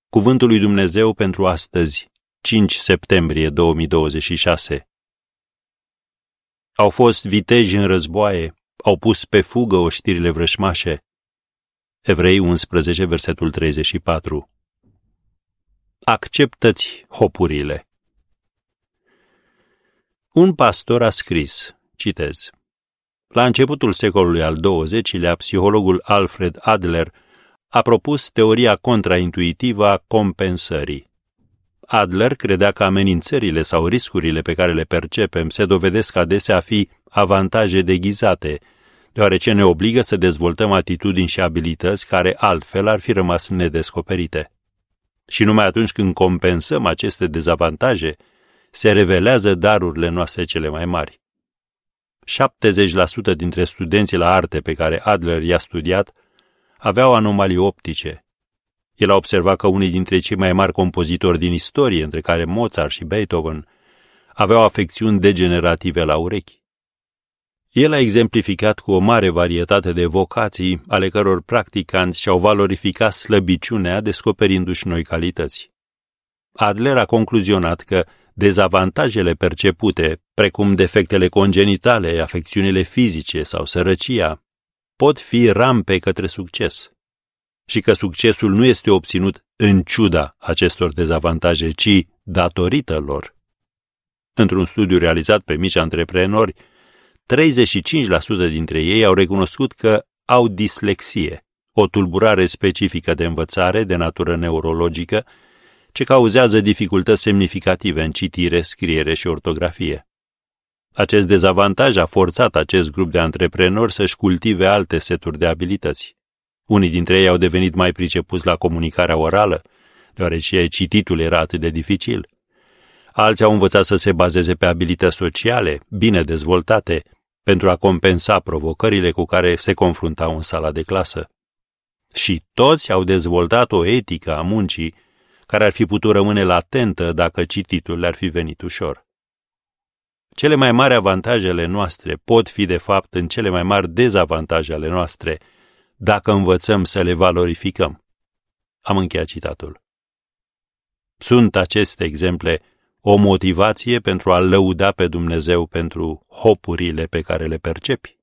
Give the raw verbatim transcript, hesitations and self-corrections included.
Cuvântul lui Dumnezeu pentru astăzi, cinci septembrie două mii douăzeci și șase. Au fost viteji în războaie, au pus pe fugă oștirile vrășmașe. Evrei unsprezece, versetul treizeci și patru. Acceptă-ți hopurile. Un pastor a scris, citez, la începutul secolului al douăzecilea, psihologul Alfred Adler a propus teoria contraintuitivă a compensării. Adler credea că amenințările sau riscurile pe care le percepem se dovedesc adesea a fi avantaje deghizate, deoarece ne obligă să dezvoltăm atitudini și abilități care altfel ar fi rămas nedescoperite. Și numai atunci când compensăm aceste dezavantaje, se revelează darurile noastre cele mai mari. șaptezeci la sută dintre studenții la arte pe care Adler i-a studiat aveau anomalii optice. El a observat că unii dintre cei mai mari compozitori din istorie, între care Mozart și Beethoven, aveau afecțiuni degenerative la urechi. El a exemplificat cu o mare varietate de vocații, ale căror practicanți și-au valorificat slăbiciunea descoperindu-și noi calități. Adler a concluzionat că dezavantajele percepute, precum defectele congenitale, afecțiunile fizice sau sărăcia, pot fi rampe către succes și că succesul nu este obținut în ciuda acestor dezavantaje, ci datorită lor. Într-un studiu realizat pe mici antreprenori, treizeci și cinci la sută dintre ei au recunoscut că au dislexie, o tulburare specifică de învățare de natură neurologică, ce cauzează dificultăți semnificative în citire, scriere și ortografie. Acest dezavantaj a forțat acest grup de antreprenori să-și cultive alte seturi de abilități. Unii dintre ei au devenit mai pricepuți la comunicarea orală, deoarece cititul era atât de dificil. Alții au învățat să se bazeze pe abilități sociale, bine dezvoltate, pentru a compensa provocările cu care se confruntau în sala de clasă. Și toți au dezvoltat o etică a muncii care ar fi putut rămâne latentă dacă cititul le-ar fi venit ușor. Cele mai mari avantaje ale noastre pot fi, de fapt, în cele mai mari dezavantaje ale noastre, dacă învățăm să le valorificăm. Am încheiat citatul. Sunt aceste exemple o motivație pentru a lăuda pe Dumnezeu pentru hopurile pe care le percepi?